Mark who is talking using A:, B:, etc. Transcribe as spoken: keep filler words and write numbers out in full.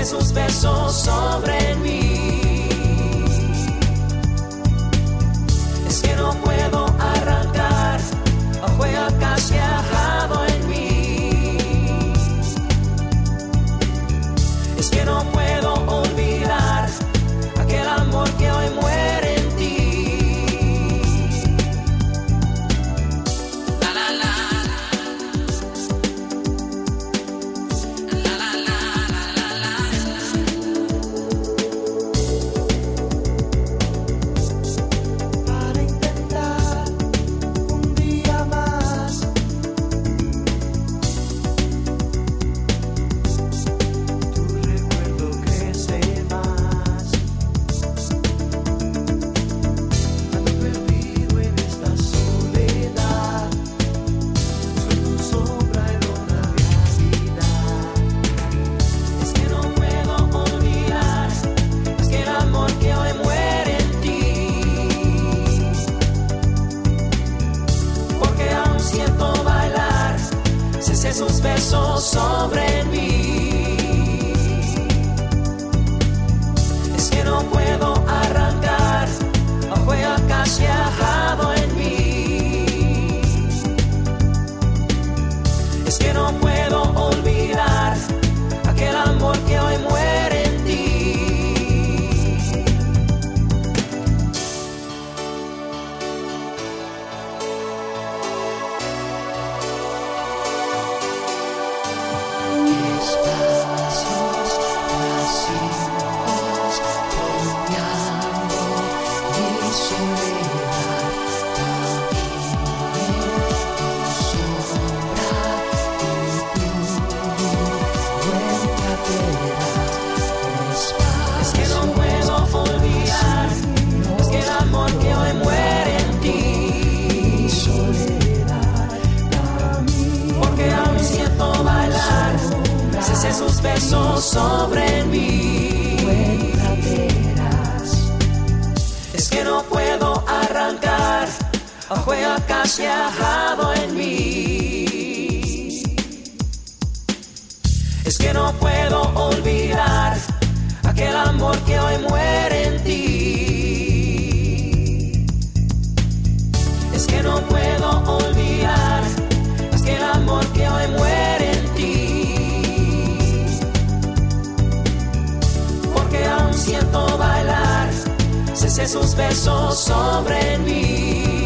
A: cese sus besos sobre mí. Es que no puedo arrancar a juega casi ajado en mí. Es que no puedo olvidar aquel amor que hoy muere en ti. La la la. Sus besos sobre mí. Es que no puedo arrancar a juega casi ajado en mí. Es que no puedo olvidar aquel amor que hoy muere en ti. Sus besos sobre mí. Es que no puedo arrancar a juega casi ajado en mí. Es que no puedo olvidar aquel amor que hoy muere en ti. Es que no puedo olvidar aquel amor que hoy muere en ti. Siento bailar, cese sus besos sobre mí.